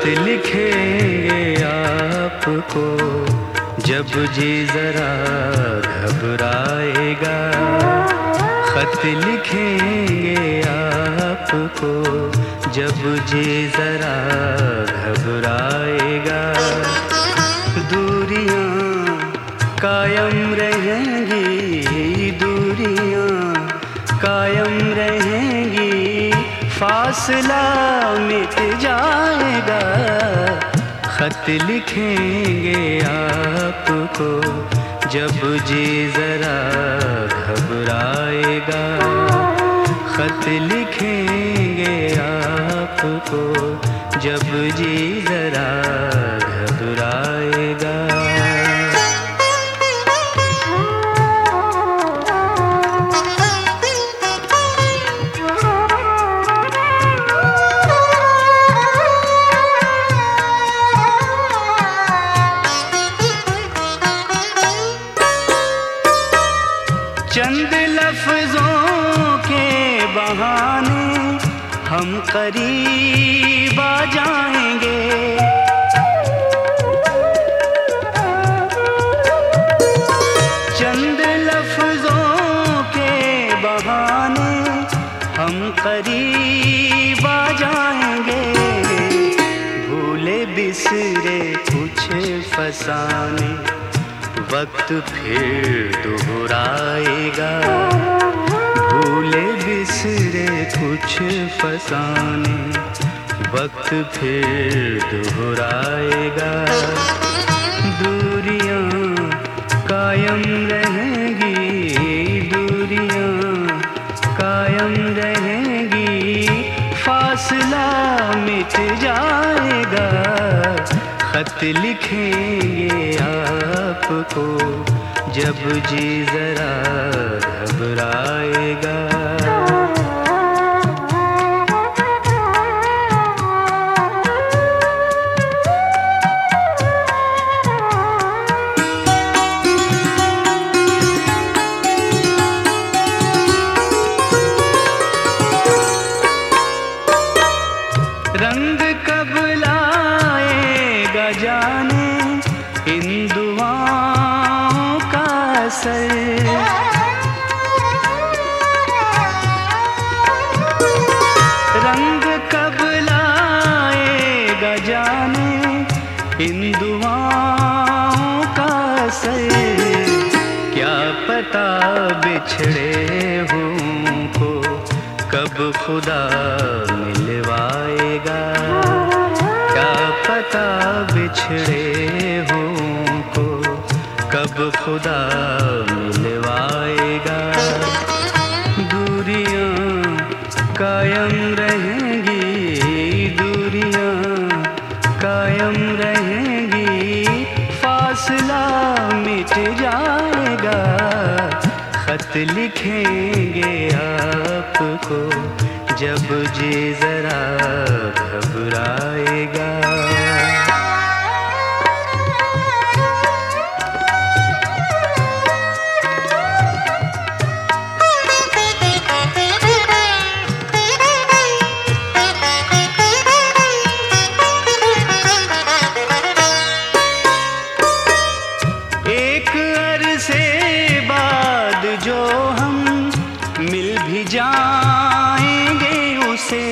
खत लिखेंगे आपको जब जी जरा घबराएगा। खत लिखेंगे आपको जब जी जरा घबराएगा। दूरियां कायम रहेंगी, दूरियां कायम रहेंगी, फासला मिट जाएगा। खत लिखेंगे आपको जब जी जरा घबराएगा। खत लिखेंगे आपको जब जी जरा घबराएगा। चंद लफ्जों के बहाने हम करीब आ जाएंगे। चंद लफ्जों के बहाने हम करीब आ जाएंगे। भूले बिसरे कुछ फसाने वक्त फिर दोहराएगा। भूले बिसरे कुछ फसाने वक्त फिर दोहराएगा। दूरियां कायम रहेंगी, दूरियां कायम रहेंगी, फासला मिट जाएगा। खत लिखेंगे आपको जब जी जरा घबराएगा। रंग कब लाएगा जाने इन दुआओं का असर। रंग कब लाएगा जाने इन दुआओं का असर। क्या पता बिछड़े हों को कब खुदा मिलवाएगा। क्या पता बिछड़े हों को कब खुदा मिलवाएगा। दूरियां कायम रहेंगी, दूरियां कायम रहेंगी, फासला मिट जाएगा। खत लिखेंगे आपको जब जी जरा घबराएगा। एक अरसे बाद जो हम मिल भी जाएंगे उसे।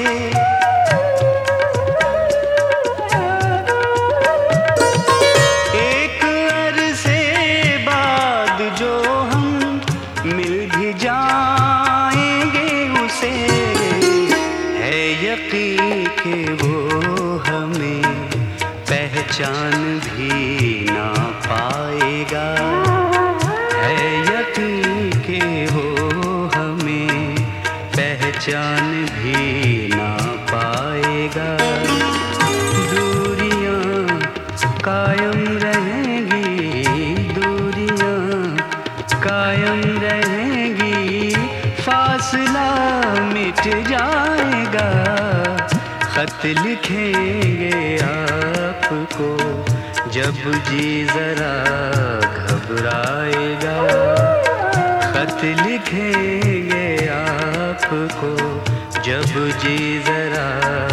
एक अरसे बाद जो हम मिल भी जाएंगे उसे। है यकीन कि वो हमें पहचान भी ना पाएगा। है यकीन कि वो हमें पहचान भी ना पाएगा। दूरियां कायम रहेंगी, दूरियां कायम रहेंगी, फासला मिट जाएगा। खत लिखेंगे आपको जब जी जरा घबराएगा। खत लिखेंगे आपको जब जी जरा